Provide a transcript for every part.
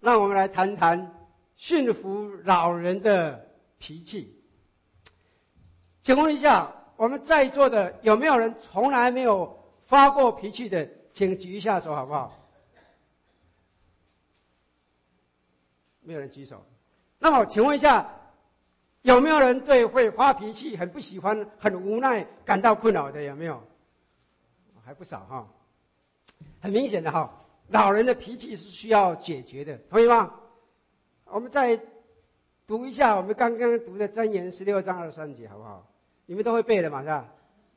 让我们来谈谈驯服老人的脾气。请问一下，我们在座的有没有人从来没有发过脾气的？请举一下手好不好？没有人举手。那么请问一下，有没有人对会发脾气很不喜欢、很无奈感到困扰的？有没有？还不少哈。很明显的哈，老人的脾气是需要解决的，同意吗？我们再读一下我们刚刚读的箴言16章23节好不好？你们都会背的嘛，是吧？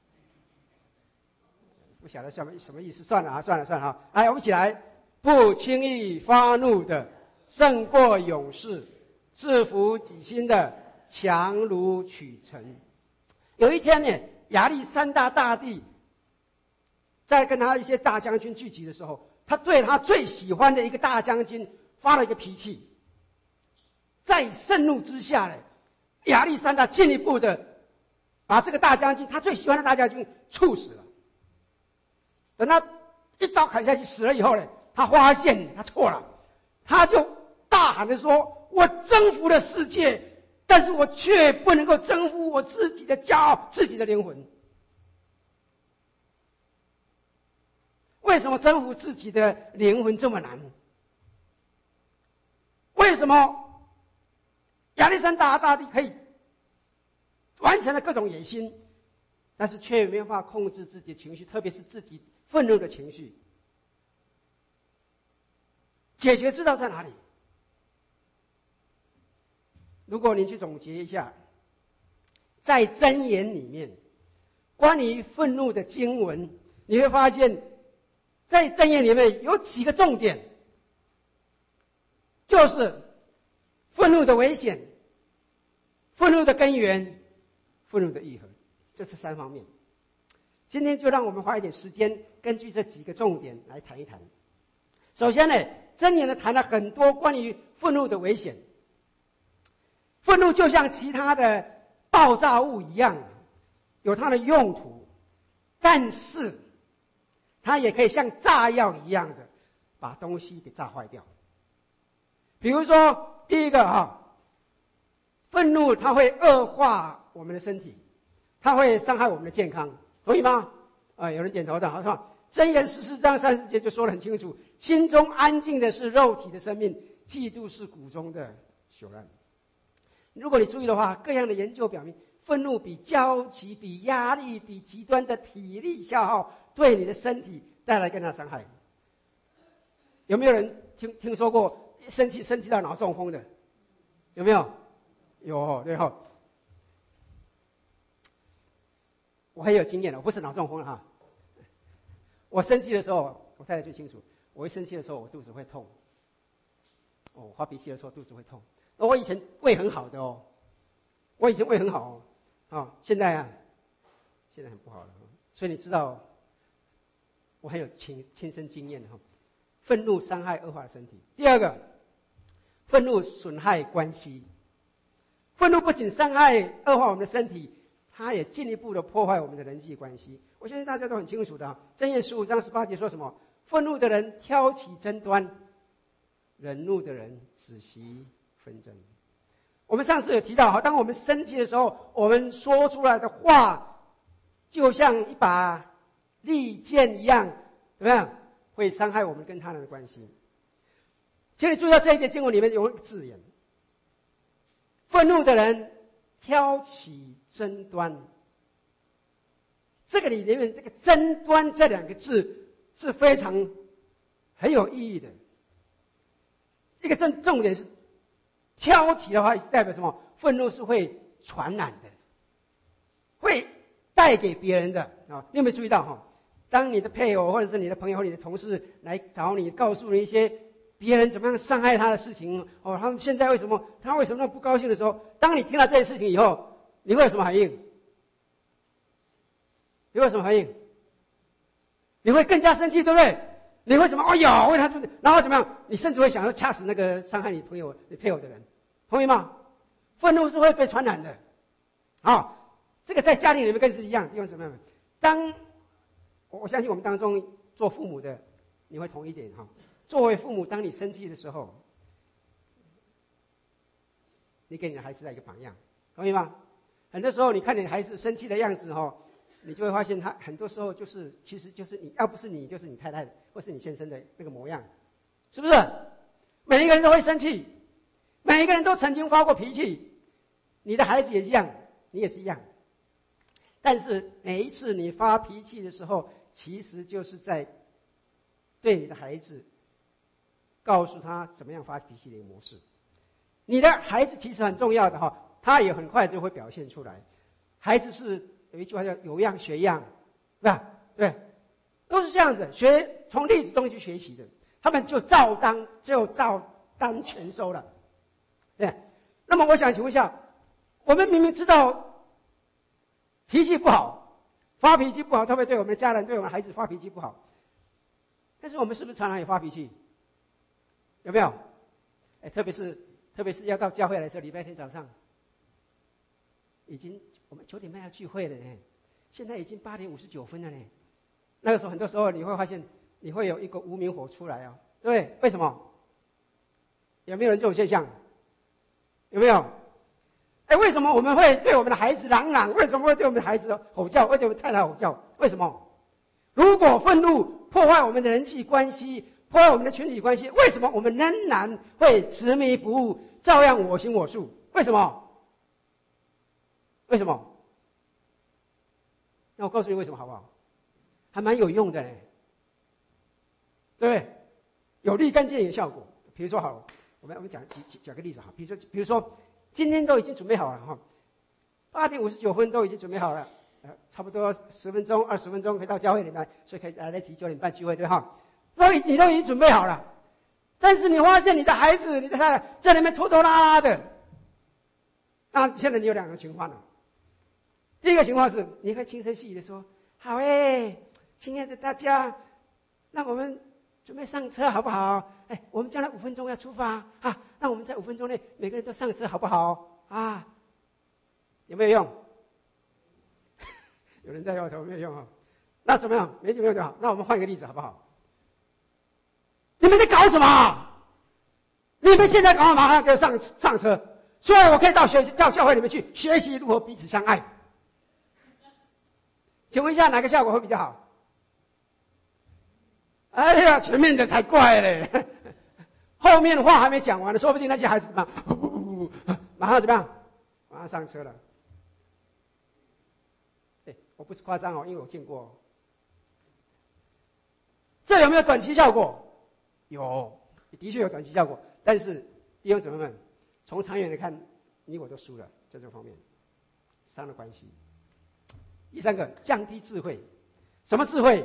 不晓得什么意思，算了哈。来，我们一起来，不轻易发怒的胜过勇士，制服己心的强如取成。有一天呢，亚历山大大帝在跟他一些大将军聚集的时候，他对他最喜欢的一个大将军发了一个脾气。在盛怒之下呢，亚历山大进一步的把这个大将军，他最喜欢的大将军处死了。等他一刀砍下去死了以后呢，他发现他错了，他就大喊着说：“我征服了世界，但是我却不能够征服我自己的骄傲，自己的灵魂。”为什么征服自己的灵魂这么难？为什么亚历山大大帝可以完成了各种野心，但是却没有办法控制自己的情绪，特别是自己愤怒的情绪？解决之道在哪里？如果您去总结一下，在箴言里面关于愤怒的经文，你会发现在箴言里面有几个重点，就是愤怒的危险、愤怒的根源、愤怒的愈合，这是3方面。今天就让我们花一点时间，根据这几个重点来谈一谈。首先呢，箴言呢谈了很多关于愤怒的危险。愤怒就像其他的爆炸物一样，有它的用途，但是它也可以像炸药一样的把东西给炸坏掉。比如说第一个愤怒它会恶化我们的身体，它会伤害我们的健康，同意吗？有人点头的，好是吧？箴言14章30节就说得很清楚：心中安静的是肉体的生命，嫉妒是骨中的朽烂。如果你注意的话，各样的研究表明，愤怒比焦急、比压力、比极端的体力消耗，对你的身体带来更大的伤害。有没有人听说过生气到脑中风的？有没有？有，对哈。我很有经验的，我不是脑中风了哈。我生气的时候，我太太最清楚。我一生气的时候，我肚子会痛。发脾气的时候肚子会痛。我以前胃很好的哦，我以前胃很好哦，现在很不好了。所以你知道，我很有亲身经验的哈。愤怒伤害恶化了身体。第二个，愤怒损害关系。愤怒不仅伤害恶化我们的身体，它也进一步的破坏我们的人际关系。我相信大家都很清楚的哈。箴言15章18节说什么？愤怒的人挑起争端，忍怒的人止息纷争。我们上次有提到哈，当我们生气的时候，我们说出来的话就像一把利剑一样，怎么样？会伤害我们跟他人的关系。请你注意到这一节经文里面有一个字眼：愤怒的人挑起争端。这个里面这个争端这2个字是非常很有意义的。一个重点是挑起的话代表什么？愤怒是会传染的，会带给别人的啊！你有没有注意到哈？当你的配偶或者是你的朋友或你的同事来找你，告诉你一些别人怎么样伤害他的事情他们现在为什么那么不高兴的时候，当你听到这些事情以后，你会有什么反应？你会有什么反应？你会更加生气，对不对？你会怎么？哎呦，为他怎么？然后怎么样？你甚至会想要掐死那个伤害你朋友、你配偶的人，同意吗？愤怒是会被传染的。这个在家庭里面更是一样。弟兄姊妹们，当我相信我们当中做父母的，你会同意一点哈。作为父母，当你生气的时候， 你给你的孩子来一个榜样，同意吗？很多时候你看你的孩子生气的样子你就会发现他很多时候其实就是你，要不是你就是你太太或是你先生的那个模样，是不是？每一个人都会生气，每一个人都曾经发过脾气，你的孩子也一样，你也是一样。但是每一次你发脾气的时候，其实就是在对你的孩子告诉他怎么样发脾气的一个模式。你的孩子其实很重要的他也很快就会表现出来。孩子是有一句话叫有样学样，是吧？对，都是这样子，从例子中去学习的，他们就照单全收了。对，那么我想请问一下，我们明明知道脾气不好，发脾气不好，特别对我们的家人、对我们的孩子发脾气不好，但是我们是不是常常也发脾气？有没有？特别是要到教会来的时候，礼拜天早上，我们9点半要聚会了呢，现在已经8点59分了呢。那个时候，很多时候你会发现，你会有一个无名火出来对不对？为什么？有没有人这种现象？有没有？为什么我们会对我们的孩子嚷嚷？为什么会对我们的孩子吼叫？会对我们太太吼叫？为什么？如果愤怒破坏我们的人际关系，破坏我们的群体关系，为什么我们仍然会执迷不悟，照样我行我素？为什么？为什么？那我告诉你为什么好不好？还蛮有用的嘞，对不对？有立竿见影效果。比如说好了，我们讲个例子比如说今天都已经准备好了8点59分都已经准备好了，差不多10分钟20分钟可以到教会里面，所以可以来得及9点半聚会，对哈？你都已经准备好了，但是你发现你的孩子、你的太太在那边拖拖拉拉的，那现在你有2个情况了。第一个情况是，你会轻声细语的说：“好亲爱的大家，那我们准备上车好不好？我们将来5分钟要出发那我们在5分钟内每个人都上车好不好有没有用？有人在摇头，没有用那怎么样？没用就好。那我们换一个例子好不好？你们在搞什么？你们现在赶快马上给我上车，所以我可以到教会里面去学习如何彼此相爱。请问一下，哪个效果会比较好？哎呀，前面的才怪嘞，后面的话还没讲完呢，说不定那些孩子马上怎么样？马上上车了。我不是夸张因为我见过这有没有短期效果？有，的确有短期效果。但是弟兄姊妹们，从长远来看，你我都输了，在这方面伤了关系。第3个，降低智慧。什么智慧？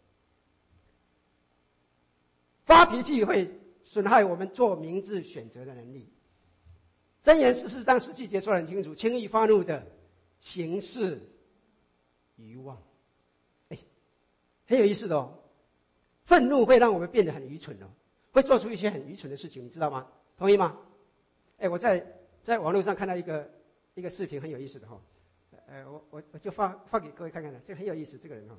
发脾气会损害我们做明智选择的能力。箴言14章17节说得很清楚，轻易发怒的行事愚妄。很有意思的愤怒会让我们变得很愚蠢会做出一些很愚蠢的事情，你知道吗？同意吗？我在网络上看到一个视频，很有意思的我就发给各位看看了，这个很有意思，这个人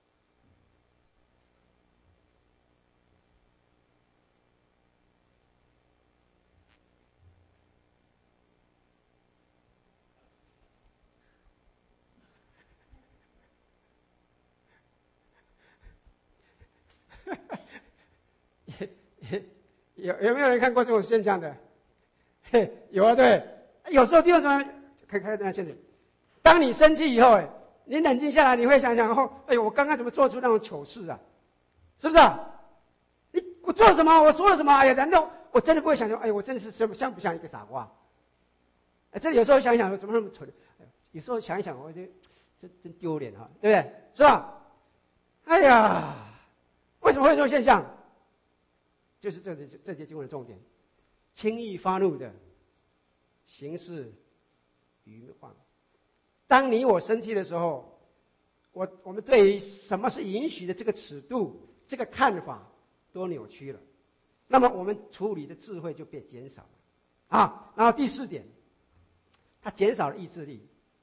有没有人看过这种现象的？有啊，对，有时候弟兄姊妹可以看到现象。当你生气以后，你冷静下来，你会想想我刚刚怎么做出那种糗事啊？是不是我做了什么？我说了什么？难道我真的不会想说，我真的是像不像一个傻瓜？这有时候想想，怎么那么蠢？有时候想一想，我觉得真丢脸对不对？是吧？为什么会有这种现象？就是这节经文的重点：轻易发怒的行事愚妄。当你我生气的时候，我们对于什么是允许的这个尺度、这个看法都扭曲了，那么我们处理的智慧就变减少了然后第4点，它减少了意志力，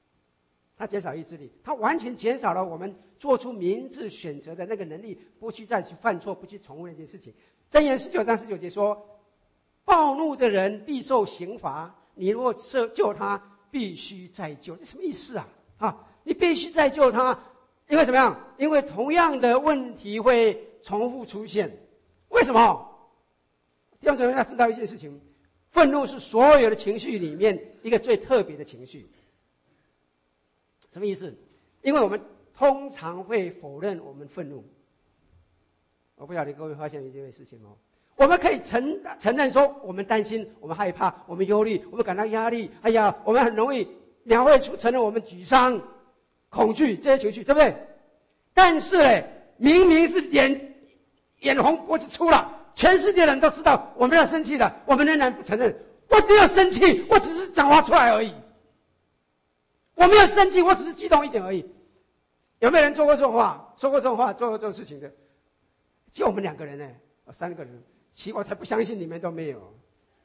它完全减少了我们做出明智选择的那个能力，不去再去犯错，不去重复那件事情。箴言19章19节说：暴怒的人必受刑罚， 你如果救他，必须再救。这什么意思啊？你必须再救他，因为怎么样？因为同样的问题会重复出现。为什么？弟兄姊妹要知道一件事情，愤怒是所有的情绪里面一个最特别的情绪。什么意思？因为我们通常会否认我们愤怒。我不晓得各位发现一件事情哦，我们可以承认说我们担心，我们害怕，我们忧虑，我们感到压力，我们很容易描绘出承认我们沮丧、恐惧这些情绪，对不对？但是呢，明明是眼红脖子粗了，全世界人都知道我们要生气了，我们仍然不承认。我没有生气，我只是讲话出来而已。我没有生气，我只是激动一点而已。有没有人说过这种话？做过这种事情的？就我们2个人呢，3个人，我才不相信你们都没有。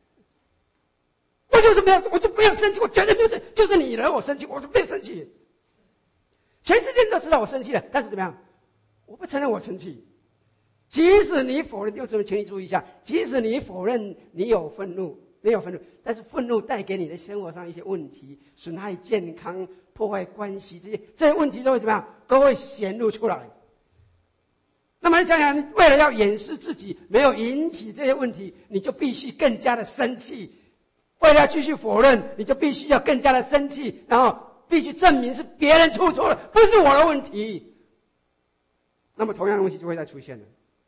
我就是没有，我就没有生气，我绝对没有生气，就是你惹我生气，我就没有生气。全世界人都知道我生气了，但是怎么样？我不承认我生气。即使你否认，请你注意一下，即使你否认你有愤怒，但是愤怒带给你的生活上一些问题，损害健康、破坏关系，这些问题都会怎么样？都会显露出来。那么你想想，你为了要掩饰自己没有引起这些问题，你就必须更加的生气；为了要继续否认，你就必须要更加的生气，然后必须证明是别人出错了，不是我的问题。那么同样的问题就会再出现了。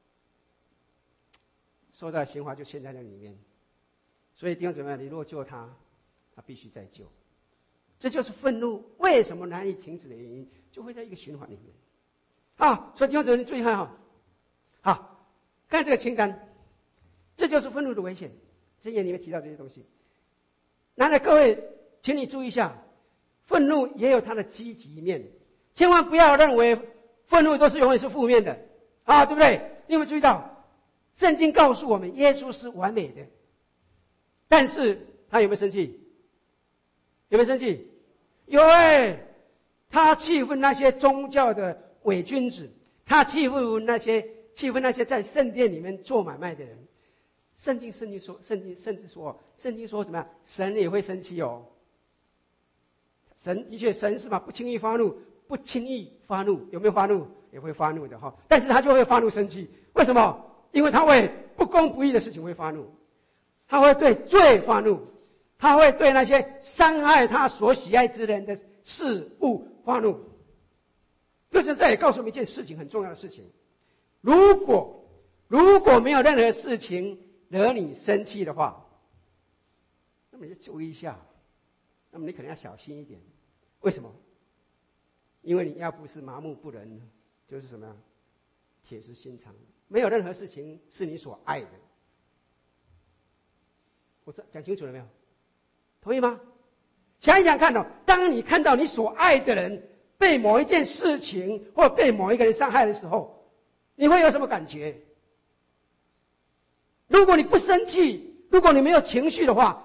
说到刑罚就陷在那里面，所以弟兄姊妹，你如果救他，他必须再救。这就是愤怒为什么难以停止的原因，就会在一个循环里面。所以弟兄姊妹，你注意看好，看这个清单，这就是愤怒的危险。箴言里面提到这些东西。然后各位，请你注意一下，愤怒也有它的积极面，千万不要认为愤怒都是永远是负面的，对不对？你有没有注意到，圣经告诉我们，耶稣是完美的，但是他有没有生气？有没有生气？有他气愤那些宗教的伪君子，他气愤那些在圣殿里面做买卖的人。圣经甚至说怎么样？神也会生气哦。神的确，神是不轻易发怒，有没有发怒？也会发怒的哈。但是他就会发怒生气，为什么？因为他为不公不义的事情会发怒，他会对罪发怒，他会对那些伤害他所喜爱之人的事物发怒。就是这也告诉我们一件事情，很重要的事情：如果没有任何事情惹你生气的话，那么你就注意一下，那么你可能要小心一点。为什么？因为你要不是麻木不仁，就是什么样？铁石心肠。没有任何事情是你所爱的。我讲清楚了没有？同意吗？想一想看当你看到你所爱的人被某一件事情或被某一个人伤害的时候，你会有什么感觉？如果你不生气，如果你没有情绪的话，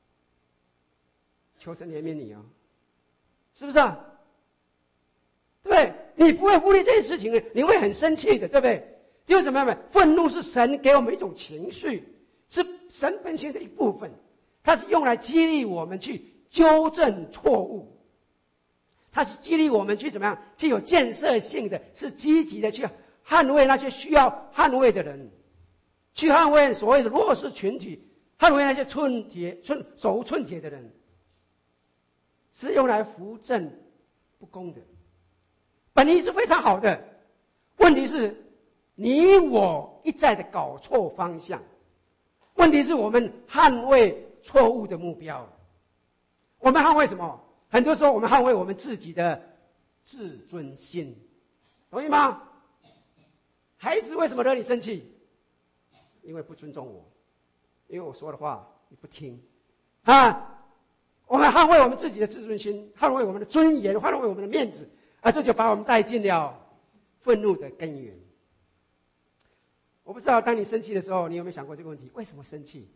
求神怜悯你是不是啊？对不对？你不会忽略这件事情，你会很生气的，对不对？因为怎么样？愤怒是神给我们一种情绪，是神本性的一部分，它是用来激励我们去纠正错误，它是激励我们去怎么样？具有建设性的，是积极的去捍卫那些需要捍卫的人，去捍卫所谓的弱势群体，捍卫那些手无寸铁的人，是用来扶正不公的。本意是非常好的，问题是你我一再的搞错方向。问题是我们捍卫错误的目标。我们捍卫什么？很多时候我们捍卫我们自己的自尊心，同意吗？孩子为什么惹你生气？因为不尊重我，因为我说的话你不听我们捍卫我们自己的自尊心，捍卫我们的尊严，捍卫我们的面子这就把我们带进了愤怒的根源。我不知道当你生气的时候，你有没有想过这个问题？为什么生气？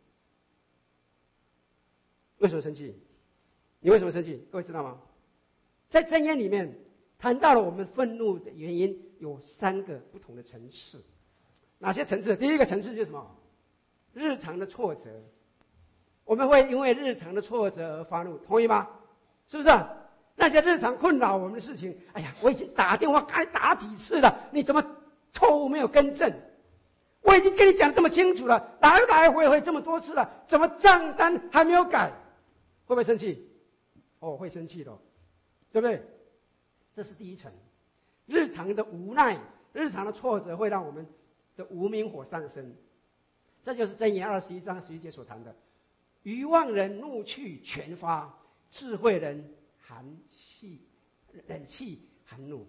为什么生气？你为什么生气？各位知道吗？在箴言里面谈到了我们愤怒的原因有3个不同的层次。哪些层次？第一个层次就是什么？日常的挫折。我们会因为日常的挫折而发怒，同意吗？是不是？那些日常困扰我们的事情，哎呀，我已经打电话该打几次了，你怎么错误没有更正？我已经跟你讲这么清楚了，来来回回这么多次了，怎么账单还没有改？会不会生气？哦，会生气的，对不对？这是第一层，日常的无奈、日常的挫折会让我们的无名火上升。这就是箴言21章11节所谈的：愚妄人怒气全发，智慧人忍气含怒。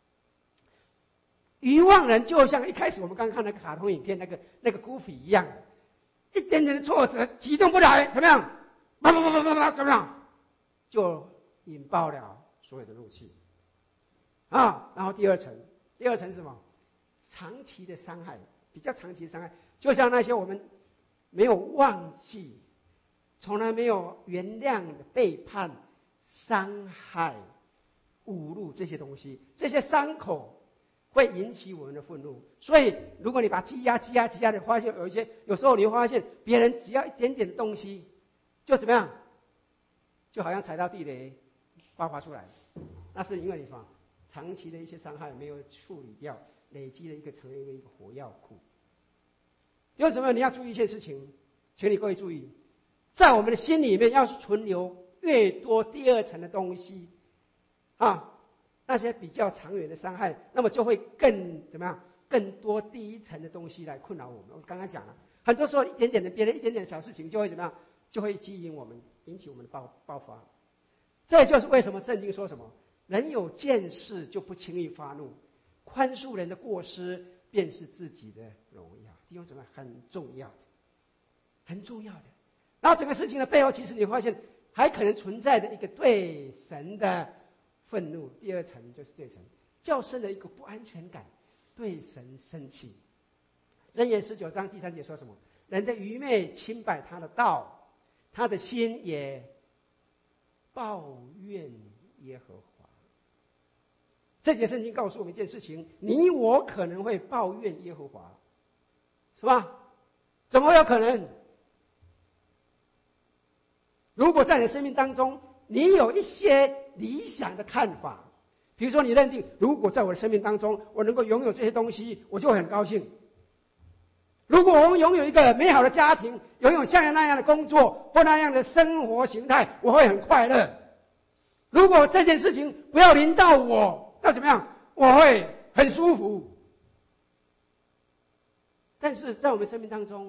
愚妄人就像一开始我们刚看那个卡通影片那个 Goofy 一样，一点点的挫折激动不来，怎么样？怎么样？就引爆了所有的怒气啊！然后第二层是什么？长期的伤害，比较长期的伤害，就像那些我们没有忘记、从来没有原谅的背叛、伤害、侮辱这些东西，这些伤口会引起我们的愤怒。所以，如果你把积压的发现，有时候你会发现，别人只要一点点的东西，就怎么样？就好像踩到地雷，爆发出来。那是因为你什么？长期的一些伤害没有处理掉，累积了成为一个火药库。弟兄姊妹，你要注意一件事情，请你各位注意，在我们的心里面要是存留越多第二层的东西，那些比较长远的伤害，那么就会更怎么样？更多第一层的东西来困扰我们。我刚刚讲了，很多时候别人一点点的小事情就会怎么样？就会激引我们，引起我们的爆发。这就是为什么圣经说什么？人有见识就不轻易发怒，宽恕人的过失便是自己的荣耀。弟兄姊妹，很重要的，很重要的。然后整个事情的背后，其实你发现还可能存在的一个对神的愤怒。第二层就是这层较深的一个不安全感，对神生气。箴言19章第3节说什么？人的愚昧轻摆他的道，他的心也抱怨耶和华。这节圣经告诉我们一件事情：你我可能会抱怨耶和华，是吧？怎么会有可能？如果在你的生命当中，你有一些理想的看法，比如说你认定，如果在我的生命当中，我能够拥有这些东西，我就会很高兴。如果我们拥有一个美好的家庭，拥有像那样的工作或那样的生活形态，我会很快乐。如果这件事情不要临到我，要怎么样？我会很舒服。但是在我们生命当中，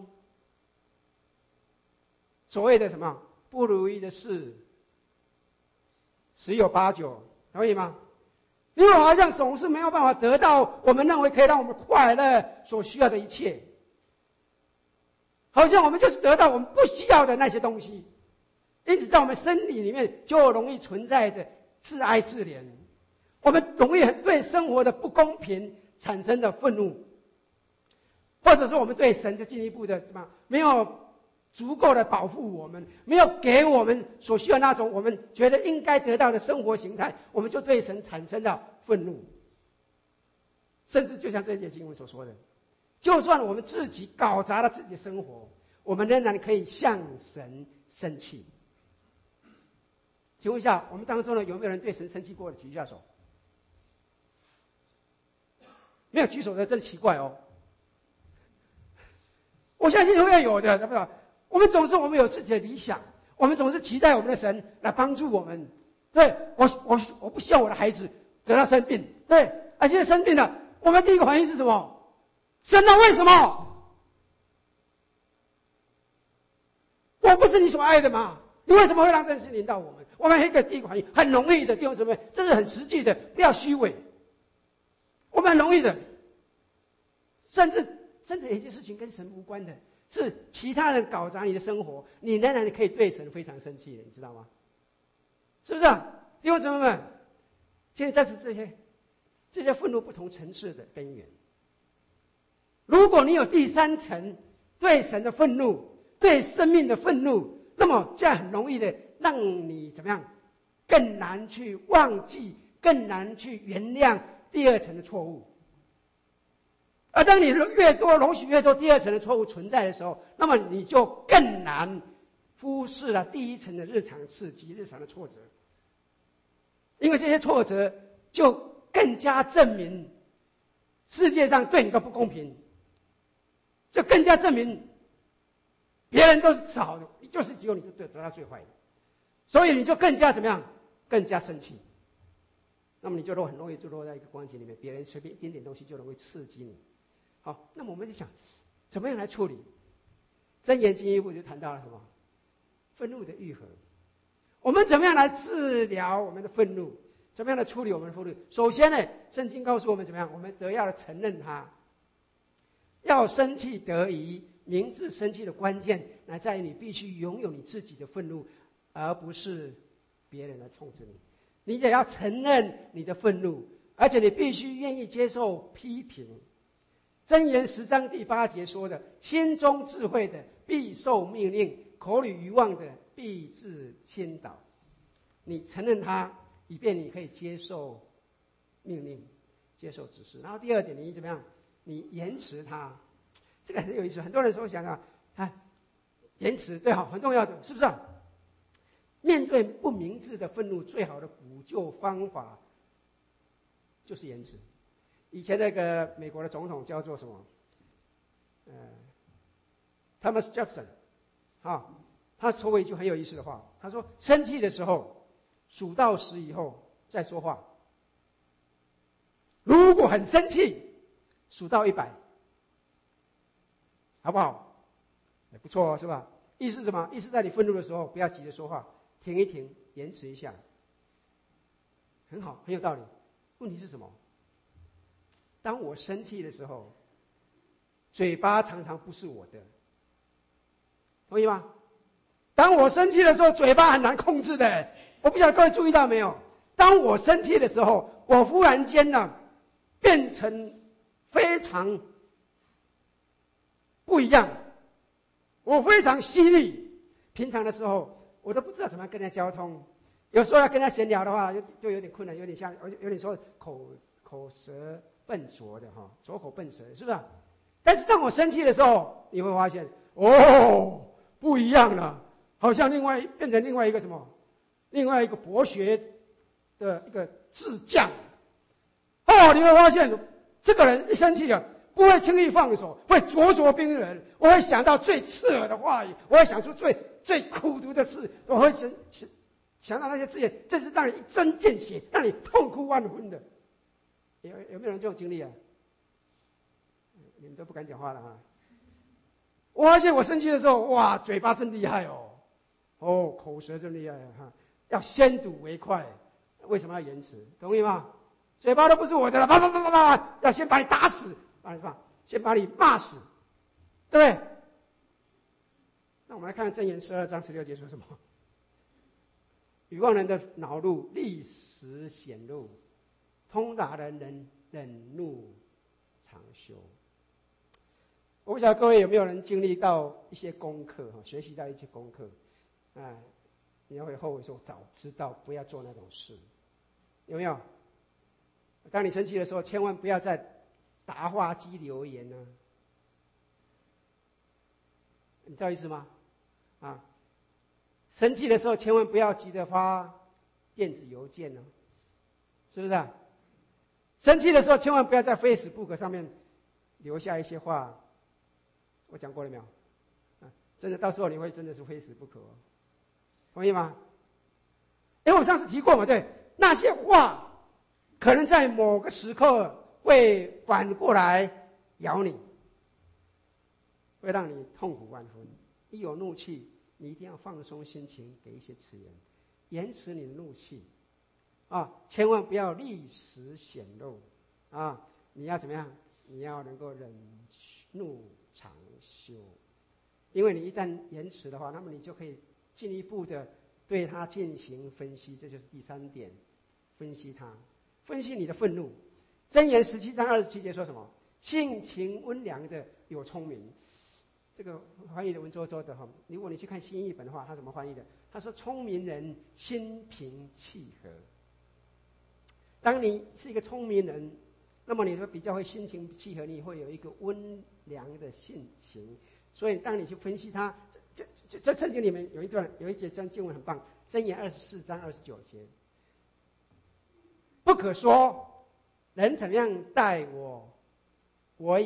所谓的什么不如意的事，十有八九，可以吗？因为好像总是没有办法得到我们认为可以让我们快乐所需要的一切，好像我们就是得到我们不需要的那些东西，因此在我们生理里面就容易存在着自哀自怜，我们容易对生活的不公平产生的愤怒，或者说我们对神就进一步的什么没有足够的保护我们，没有给我们所需要那种我们觉得应该得到的生活形态，我们就对神产生了愤怒。甚至就像这一节经文所说的，就算我们自己搞砸了自己的生活，我们仍然可以向神生气。请问一下，我们当中呢有没有人对神生气过的？举一下手。没有举手的真奇怪哦。我相信会有的，对不对？我们有自己的理想，我们总是期待我们的神来帮助我们。对，我不希望我的孩子得到生病，对，现在生病了，我们第一个反应是什么？神啊，为什么？我不是你所爱的吗？你为什么会让这件事临到我们？我们第一个反应很容易的，弟兄姊妹，这是很实际的，不要虚伪。我们很容易的，甚至有一件事情跟神无关的，是其他人搞砸你的生活，你仍然可以对神非常生气的，你知道吗？是不是啊？弟兄姊妹们，今天在此这些愤怒不同层次的根源。如果你有第三层对神的愤怒，对生命的愤怒，那么这样很容易的让你怎么样？更难去忘记，更难去原谅第二层的错误。而当你容许越多第二层的错误存在的时候，那么你就更难忽视了第一层的日常刺激、日常的挫折，因为这些挫折就更加证明世界上对你的不公平，就更加证明别人都是好的，就是只有你得到最坏的，所以你就更加怎么样？更加生气。那么你就很容易就落在一个光景里面，别人随便一点点东西就能够刺激你。好，那么我们就想，怎么样来处理？箴言进一步就谈到了什么？愤怒的愈合。我们怎么样来治疗我们的愤怒？怎么样来处理我们的愤怒？首先呢，圣经告诉我们怎么样？我们得要承认它。要生气得宜，明智生气的关键乃在于你必须拥有你自己的愤怒，而不是别人来控制你。你得要承认你的愤怒，而且你必须愿意接受批评。箴言10章第8节说的：心中智慧的必受命令，口里愚妄的必致倾倒。你承认它，以便你可以接受命令，接受指示。然后第二点，你怎么样？你延迟它，这个很有意思。很多人说想啊，延迟对好很重要的，是不是啊？面对不明智的愤怒，最好的补救方法就是延迟。以前那个美国的总统叫做什么？Thomas Jefferson， 他说过一句很有意思的话，他说：生气的时候数到10以后再说话，如果很生气数到100，好不好？也不错，是吧？意思是什么？意思在你愤怒的时候不要急着说话，停一停，延迟一下，很好，很有道理。问题是什么？当我生气的时候，嘴巴常常不是我的，同意吗？当我生气的时候，嘴巴很难控制的。我不晓得各位注意到没有？当我生气的时候，我忽然间呢，变成非常不一样，我非常犀利。平常的时候，我都不知道怎么跟人家交通，有时候要跟他闲聊的话，就有点困难，有点像，有点说口舌笨拙的哈，拙口笨舌，是不是？但是当我生气的时候，你会发现，不一样了，好像变成另外一个什么，另外一个博学的一个智将。你会发现，这个人一生气了，不会轻易放手，会咄咄逼人。我会想到最刺耳的话语，我会想出最苦毒的事，我会想到那些字眼，真是让你一针见血，让你痛哭万分的。有没有人这种经历啊？你们都不敢讲话了哈。我发现我生气的时候，哇，嘴巴真厉害口舌真厉害哈，要先睹为快。为什么要延迟？同意吗？嘴巴都不是我的了，啪，要先把你打死，先把你骂死，对不对？那我们来看箴言12章16节说什么？愚妄人的恼怒立时显露，通达人忍怒长修。我不晓得各位有没有人经历到一些功课，学习到一些功课，你会后悔说早知道不要做那种事，有没有？当你生气的时候，千万不要在答话机留言呢，你知道意思吗？生气的时候千万不要急着发电子邮件呢，是不是啊？生气的时候千万不要在 Facebook 上面留下一些话。我讲过了没有？真的，到时候你会真的是非死不可，同意吗？因为我上次提过嘛，对，那些话可能在某个时刻会反过来咬你，会让你痛苦万分。一有怒气，你一定要放松心情，给一些词言，延迟你的怒气千万不要立时显露你要怎么样？你要能够忍怒长修，因为你一旦延迟的话，那么你就可以进一步的对它进行分析。这就是第3点，分析它，分析你的愤怒。箴言17章27节说什么？性情温良的有聪明。这个翻译的文绉绉的哈，如果你去看新译本的话，他怎么翻译的？他说：聪明人心平气和。当你是一个聪明人，那么你会比较会心情契合，你会有一个温良的性情。所以当你去分析他这圣经里面有一节经文很棒，箴言24章29节，不可说人怎么样待我，我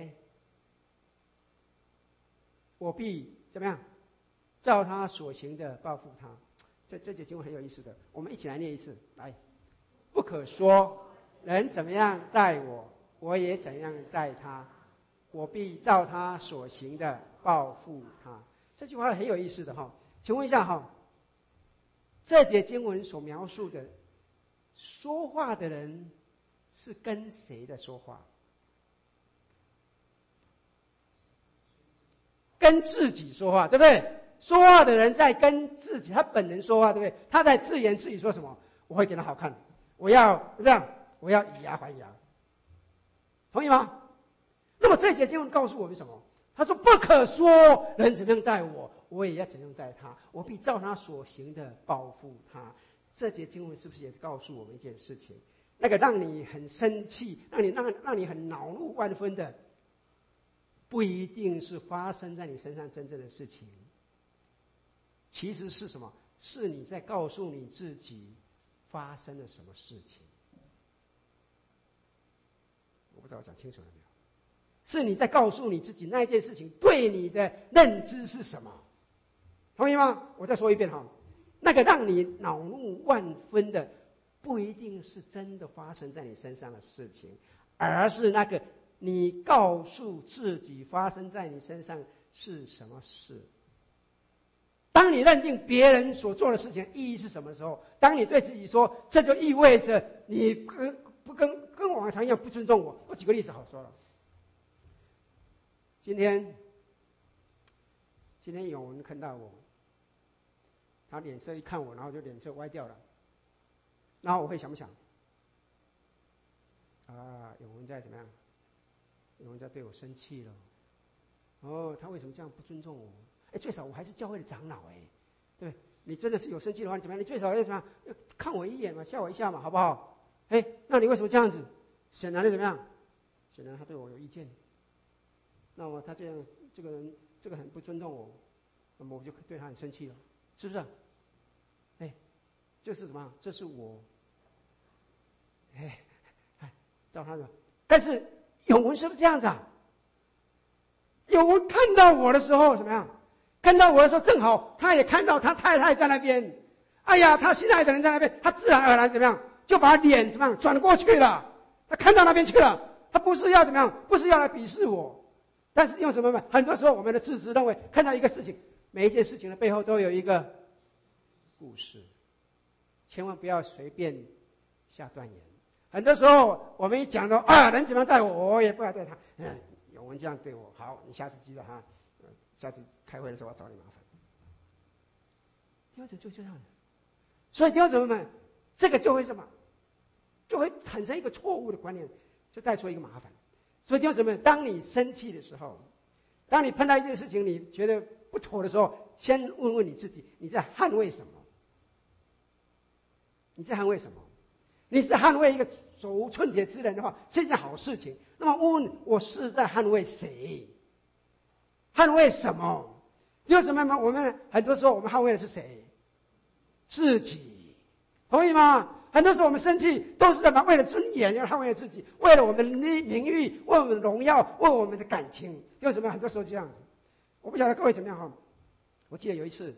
必怎么样照他所行的报复他。这节经文很有意思的，我们一起来念一次。来，不可说人怎么样待我，我也怎样待他，我必照他所行的报复他。这句话很有意思的哈。请问一下哈，这节经文所描述的说话的人是跟谁的说话？跟自己说话，对不对？说话的人在跟自己，他本人说话，对不对？他在自言自语说什么？我会给他好看，我要这样，我要以牙还牙，同意吗？那么这节经文告诉我们什么？他说不可说人怎么样待我，我也要怎样待他，我必照他所行的报复他。这节经文是不是也告诉我们一件事情？那个让你很生气，让你很恼怒万分的，不一定是发生在你身上真正的事情，其实是什么？是你在告诉你自己发生了什么事情。我不知道我讲清楚了没有？是你在告诉你自己那一件事情对你的认知是什么，同意吗？我再说一遍哈，那个让你恼怒万分的，不一定是真的发生在你身上的事情，而是那个你告诉自己发生在你身上是什么事。当你认定别人所做的事情意义是什么时候，当你对自己说这就意味着你跟往常一样不尊重我。我举个例子好说了，今天永文看到我，他脸色一看我，然后就脸色歪掉了，然后我会想不想永文在怎么样？永文在对我生气了。哦，他为什么这样不尊重我？最少我还是教会的长老对，你真的是有生气的话，你怎么样？你最少要怎么样？要看我一眼嘛，笑我一下嘛，好不好？那你为什么这样子？显然的怎么样？显然他对我有意见。那么他这样，这个人很不尊重我，那么我就对他很生气了，是不是？这是什么？这是我，照他的。但是永文是不是这样子啊？永文看到我的时候怎么样？看到我的时候，正好他也看到他太太在那边。哎呀，他心爱的人在那边，他自然而然怎么样，就把脸怎么样转过去了。他看到那边去了，他不是要怎么样，不是要来鄙视我，但是用什么呢？很多时候我们的自知认为，看到一个事情，每一件事情的背后都有一个故事，千万不要随便下断言。很多时候我们一讲到人怎么样待我，我也不要对他，永文这样对我，好，你下次记得哈，下次开会的时候我找你麻烦。弟兄姊妹就这样的，所以弟兄姊妹们，这个就会什么？就会产生一个错误的观念，就带出一个麻烦。所以弟兄姊妹，当你生气的时候，当你碰到一件事情你觉得不妥的时候，先问问你自己，你在捍卫什么？你在捍卫什么？你是捍卫一个手无寸铁之人的话，是一件好事情。那么问我是在捍卫谁？捍卫什么？弟兄姊妹们，我们很多时候我们捍卫的是谁？自己，同意吗？很多时候我们生气都是为了尊严要捍卫自己，为了我们的名誉，为我们的荣耀，为我们的感情。弟兄姊妹，很多时候这样子。我不晓得各位怎么样哈。我记得有一次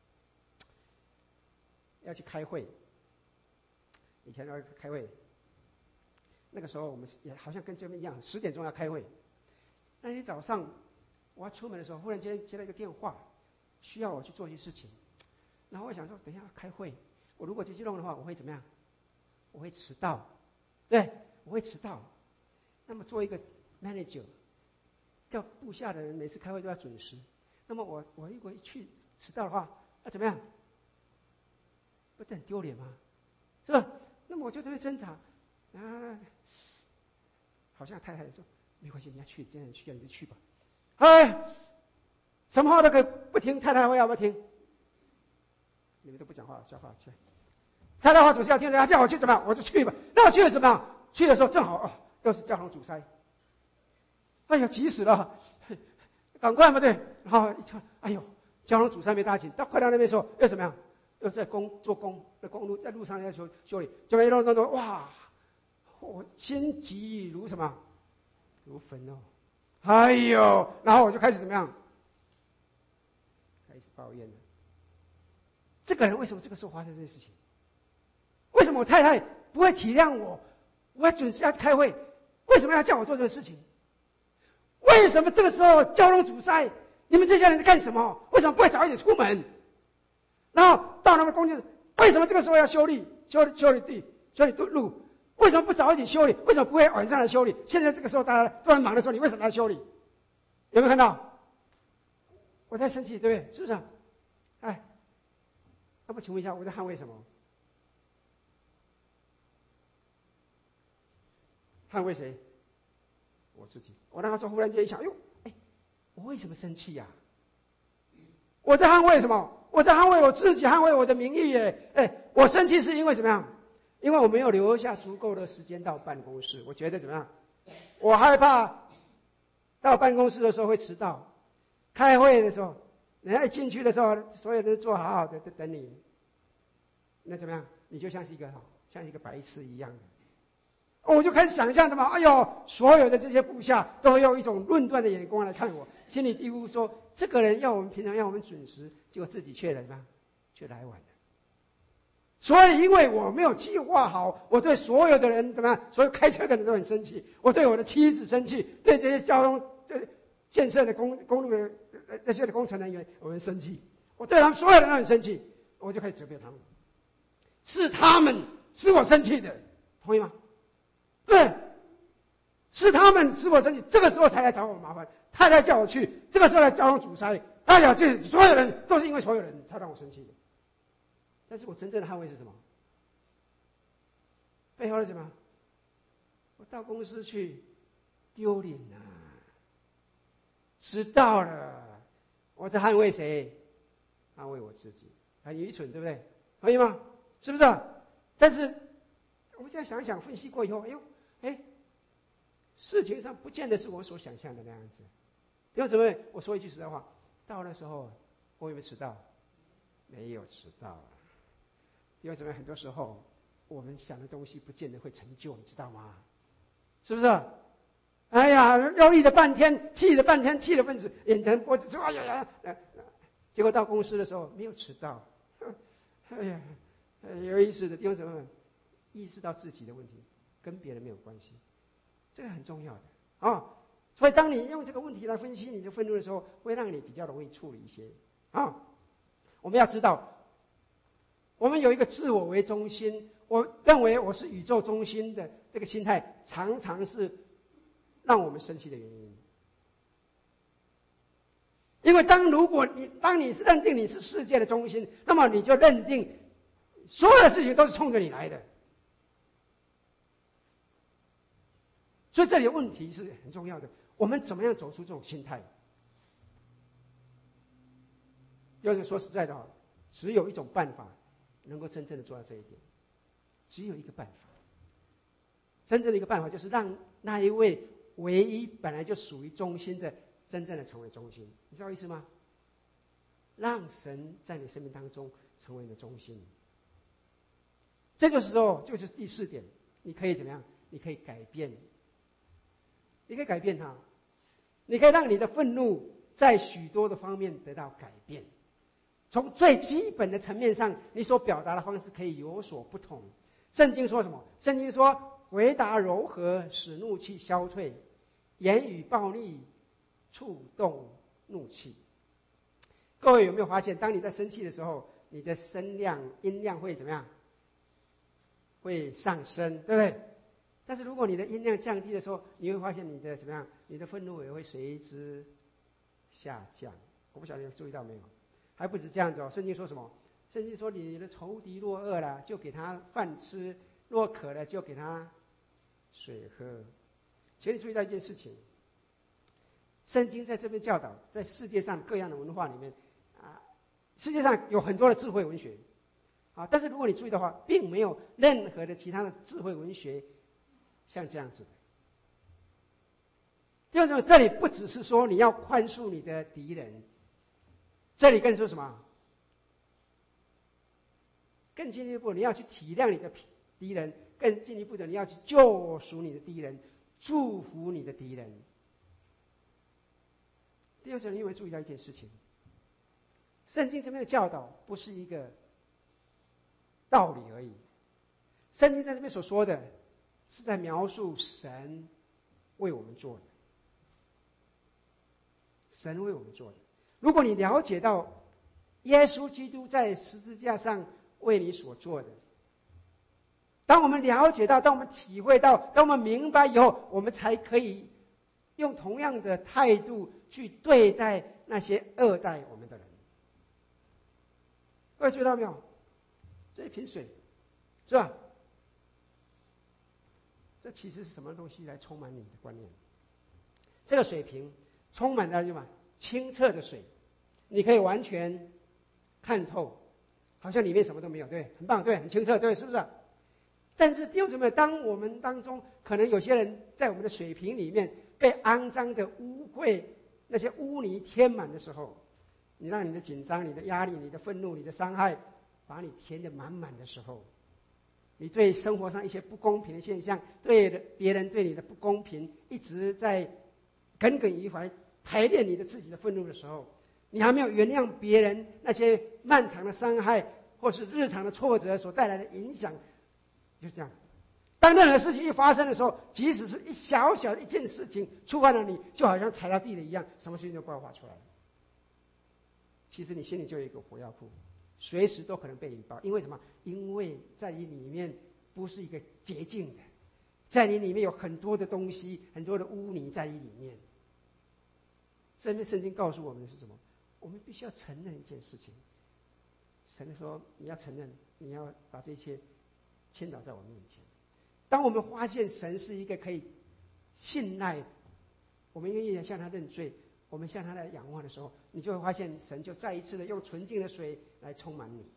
要去开会，以前要开会，那个时候我们也好像跟这边一样，10点钟要开会。那天早上我要出门的时候，忽然间接了一个电话，需要我去做一些事情。然后我想说，等一下开会，我如果继续弄的话，我会怎么样？我会迟到，对，我会迟到。那么做一个 manager， 叫部下的人每次开会都要准时。那么我如果一去迟到的话，怎么样？不是很丢脸吗？是吧？那么我就在那挣扎，好像太太说没关系，你要去，既然需要你就去吧。什么话都可以不听，太太话要不要听？你们都不讲话，消化去。太太话总是要听的，他叫我去怎么样，我就去吧。那我去了怎么样？去的时候正好又是交通阻塞，急死了，赶快嘛对。然后一看， 交通阻塞没搭紧，快到那边的时候又怎么样？又在做工的公路，在路上要修理，就一弄，哇！我心急如什么？如焚哦！哎呦！然后我就开始怎么样？开始抱怨了。这个人为什么这个时候发生这些事情？为什么我太太不会体谅我？我要准时要开会，为什么要叫我做这个事情？为什么这个时候交通阻塞？你们这些人在干什么？为什么不会早一点出门？然后到那个工地，为什么这个时候要修理路？为什么不早一点修理？为什么不会晚上来修理？现在这个时候大家都很忙的时候，你为什么要修理？有没有看到？我在生气，对不对？是不是？哎，那么请问一下，我在捍卫什么？捍卫谁？我自己。我那个时候忽然间一想，哟，哎，我为什么生气呀？我在捍卫什么？我在捍卫我自己，捍卫我的名誉耶！哎，我生气是因为怎么样？因为我没有留下足够的时间到办公室。我觉得怎么样？我害怕到办公室的时候会迟到，开会的时候，人家一进去的时候，所有人都坐好好的在等你，那怎么样？你就像是一个白痴一样的。我就开始想象的嘛，哎呦，所有的这些部下都会用一种论断的眼光来看我，心里嘀咕说：这个人要我们平常要我们准时，结果自己却来晚了。所以，因为我没有计划好，我对所有的人怎么样？所有开车的人都很生气，我对我的妻子生气，对这些交通建设的公路的那些的工程人员我很生气，我对他们所有人都很生气，我就开始责备他们，是他们使我生气的，同意吗？对，是他们使我生气，这个时候才来找我麻烦。太太叫我去，这个时候来交通阻塞，哎呀，这所有人都是因为所有人才让我生气的。但是我真正的捍卫是什么？背后是什么？我到公司去，丢脸啊，迟到了，我在捍卫谁？捍卫我自己，很愚蠢，对不对？可以吗？是不是？但是我们这样想一想，分析过以后，事情上不见得是我所想象的那样子。弟兄姊妹，我说一句实在话，到那时候我有没有迟到？没有迟到。弟兄姊妹，很多时候我们想的东西不见得会成就，你知道吗？是不是？哎呀，忧虑了半天，气了半天，气了半死，眼疼脖子说哎呀，结果到公司的时候没有迟到。哎呀，有意思的弟兄姊妹们，意识到自己的问题，跟别人没有关系，这个很重要的啊。所以当你用这个问题来分析你的愤怒的时候，会让你比较容易处理一些啊。我们要知道，我们有一个自我为中心，我认为我是宇宙中心的这个心态，常常是让我们生气的原因。因为当你是认定你是世界的中心，那么你就认定所有的事情都是冲着你来的。所以这里的问题是很重要的，我们怎么样走出这种心态？就是说实在的，只有一种办法能够真正的做到这一点，只有一个办法。真正的一个办法就是让那一位唯一本来就属于中心的，真正的成为中心。你知道意思吗？让神在你生命当中成为你的中心。这个时候就是第四点，你可以怎么样？你可以改变。你可以改变它，你可以让你的愤怒在许多的方面得到改变。从最基本的层面上，你所表达的方式可以有所不同。圣经说什么？圣经说回答柔和，使怒气消退；言语暴力，触动怒气。各位有没有发现，当你在生气的时候，你的音量会怎么样？会上升，对不对？但是如果你的音量降低的时候，你会发现你的怎么样？你的愤怒也会随之下降。我不晓得你注意到没有？还不止这样子哦。圣经说什么？圣经说你的仇敌若饿了，就给他饭吃；若渴了，就给他水喝。请你注意到一件事情，圣经在这边教导，在世界上各样的文化里面啊，世界上有很多的智慧文学啊，但是如果你注意的话，并没有任何的其他的智慧文学像这样子的。第二种，这里不只是说你要宽恕你的敌人， 这里更说什么？更进一步，你要去体谅你的敌人；更进一步的，你要去救赎你的敌人，祝福你的敌人。弟兄姊妹，你有没有注意到一件事情？圣经这边的教导不是一个道理而已，圣经在这边所说的，是在描述神为我们做的。神为我们做的。如果你了解到耶稣基督在十字架上为你所做的，当我们了解到，当我们体会到，当我们明白以后，我们才可以用同样的态度去对待那些恶待我们的人。各位注意到没有？这一瓶水，是吧？这其实是什么东西来充满你的观念？这个水瓶充满了什么？清澈的水，你可以完全看透，好像里面什么都没有，对，很棒，对，很清澈，对，是不是？但是弟兄姊妹，当我们当中可能有些人在我们的水瓶里面被肮脏的污秽那些污泥填满的时候，你让你的紧张、你的压力、你的愤怒、你的伤害把你填得满满的时候，你对生活上一些不公平的现象，对别人对你的不公平，一直在耿耿于怀，排练你的自己的愤怒的时候，你还没有原谅别人那些漫长的伤害或是日常的挫折所带来的影响，就是这样。当任何事情一发生的时候，即使是一小小的一件事情触犯了你，就好像踩到地雷一样，什么事情就爆发出来了。其实你心里就有一个火药库，随时都可能被引爆。因为什么？因为在你里面不是一个洁净的，在你里面有很多的东西，很多的污泥在你里面。圣经告诉我们的是什么？我们必须要承认一件事情。神说：“你要承认，你要把这一切倾倒在我面前。”当我们发现神是一个可以信赖，我们愿意向他认罪，我们向他来仰望的时候，你就会发现神就再一次的用纯净的水来充满你。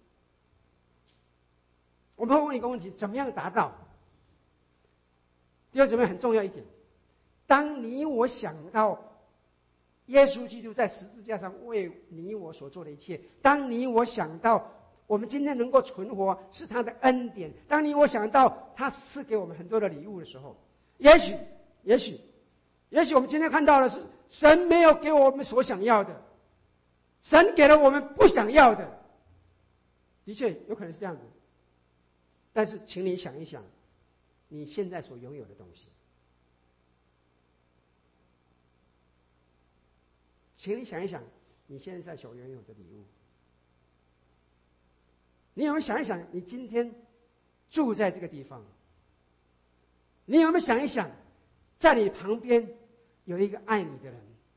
我们会问一个问题：怎么样达到？弟兄姊妹，很重要一点，当你我想到耶稣基督在十字架上为你我所做的一切，当你我想到我们今天能够存活是他的恩典，当你我想到他赐给我们很多的礼物的时候，也许我们今天看到的是神没有给我们所想要的，神给了我们不想要的，的确有可能是这样子。但是请你想一想你现在所拥有的东西，请你想一想你现在所拥有的礼物。你有没有想一想你今天住在这个地方？你有没有想一想在你旁边有一个爱你的人？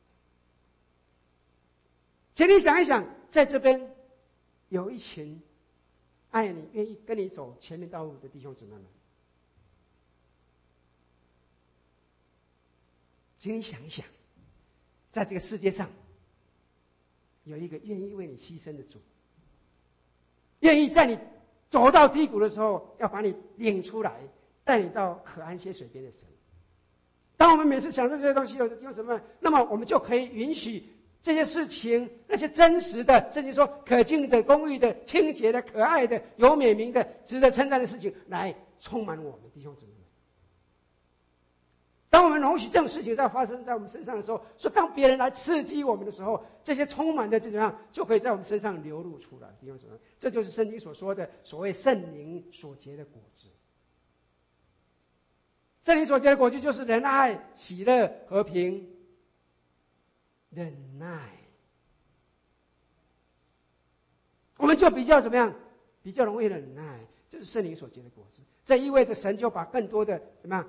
请你想一想在这边有一群爱你愿意跟你走前面道路的弟兄姊妹们。请你想一想在这个世界上有一个愿意为你牺牲的主，愿意在你走到低谷的时候要把你领出来，带你到可安歇水边的神。当我们每次想到这些东西有什么，那么我们就可以允许这些事情，那些真实的，甚至说可敬的、公义的、清洁的、可爱的、有美名的、值得称赞的事情来充满我们弟兄姊妹们。当我们容许这种事情在发生在我们身上的时候，说当别人来刺激我们的时候，这些充满的怎么样就可以在我们身上流露出来。弟兄姊妹，这就是圣经所说的所谓圣灵所结的果子。圣灵所结的果子就是仁爱、喜乐、和平、忍耐。我们就比较怎么样？比较容易忍耐，这是圣灵所结的果子。这意味着神就把更多的怎么样？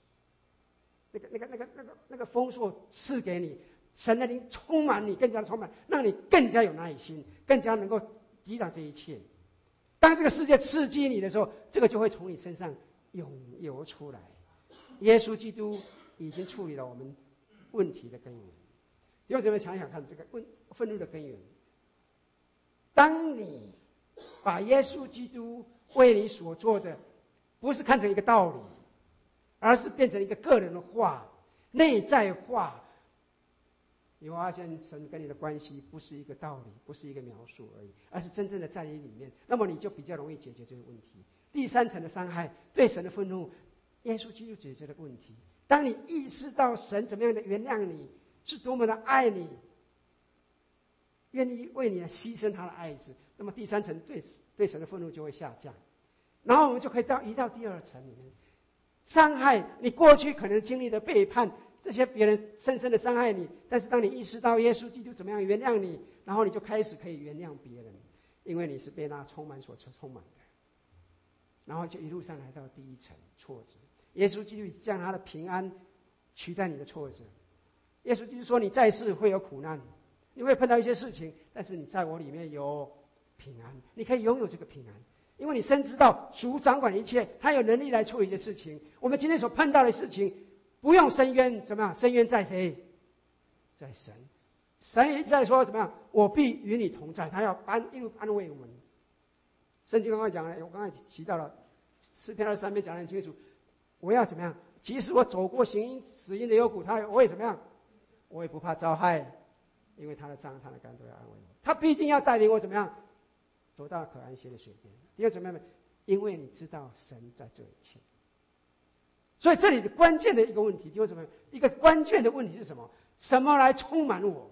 那个丰硕赐给你，神的灵充满你，更加充满，让你更加有耐心，更加能够抵挡这一切。当这个世界刺激你的时候，这个就会从你身上涌流出来。耶稣基督已经处理了我们问题的根源。弟兄姊妹，想想看，这个愤怒的根源。当你把耶稣基督为你所做的，不是看成一个道理，而是变成一个个人的化、内在化， 你会发现神跟你的关系不是一个道理，不是一个描述而已，而是真正的在你里面，那么你就比较容易解决这个问题。第三层的伤害，对神的愤怒，耶稣基督解决这个问题。当你意识到神怎么样的原谅你，是多么的爱你，愿意为你来牺牲他的爱子，那么第三层对神的愤怒就会下降。然后我们就可以移到第二层里面，伤害你过去可能经历的背叛，这些别人深深的伤害你，但是当你意识到耶稣基督怎么样原谅你，然后你就开始可以原谅别人，因为你是被那充满所充满的。然后就一路上来到第一层挫折，耶稣基督将他的平安取代你的挫折。耶稣基督说，你在世会有苦难，你会碰到一些事情，但是你在我里面有平安，你可以拥有这个平安，因为你深知道主掌管一切，他有能力来处理这事情。我们今天所碰到的事情不用申冤，怎么样？申冤在谁？在神。神一直在说怎么样？我必与你同在，他要一路安慰我们。圣经刚刚讲了，我刚才提到了诗篇23篇讲得很清楚，我要怎么样？即使我走过行荫死荫的幽谷，我也怎么样？我也不怕遭害，因为他的杖他的竿都要安慰我。他必定要带领我怎么样？走到可安歇的水边。第二怎么样？因为你知道神在这一切。所以这里的关键的一个问题，就是什么？一个关键的问题是什么？什么来充满我？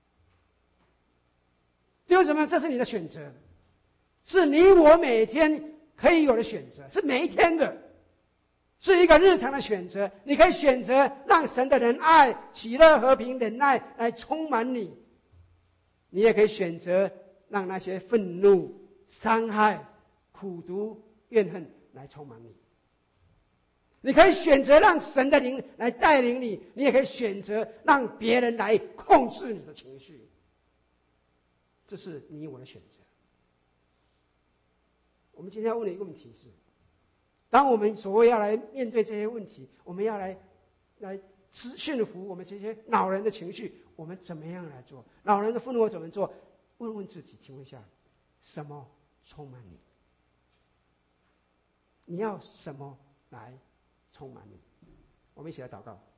弟兄姊妹，这是你的选择，是你我每天可以有的选择，是每一天的，是一个日常的选择。你可以选择让神的仁爱、喜乐、和平、忍耐来充满你，你也可以选择让那些愤怒、伤害、苦毒、怨恨来充满你。你可以选择让神的灵来带领你，你也可以选择让别人来控制你的情绪。这是你我的选择。我们今天要问的一个问题是，当我们所谓要来面对这些问题，我们要来驯服我们这些恼人的情绪，我们怎么样来做？恼人的愤怒我怎么做？问问自己，请问一下，什么充满你？你要什么来充满你？我们一起来祷告。